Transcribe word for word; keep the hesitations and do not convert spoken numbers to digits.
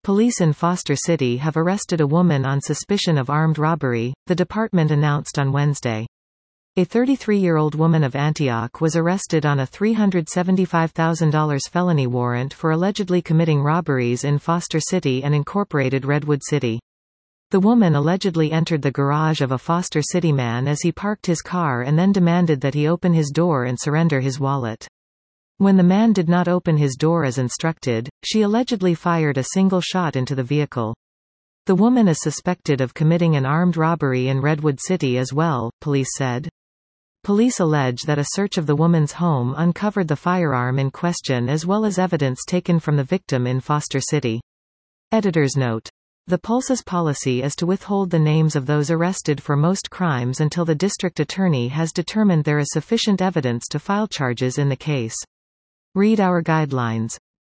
Police in Foster City have arrested a woman on suspicion of armed robbery, the department announced on Wednesday. A thirty-three-year-old woman of Antioch was arrested on a three hundred seventy-five thousand dollar felony warrant for allegedly committing robberies in Foster City and incorporated Redwood City. The woman allegedly entered the garage of a Foster City man as he parked his car and then demanded that he open his door and surrender his wallet. When the man did not open his door as instructed, she allegedly fired a single shot into the vehicle. The woman is suspected of committing an armed robbery in Redwood City as well, police said. Police allege that a search of the woman's home uncovered the firearm in question as well as evidence taken from the victim in Foster City. Editor's note. The Pulse's policy is to withhold the names of those arrested for most crimes until the district attorney has determined there is sufficient evidence to file charges in the case. Read our guidelines.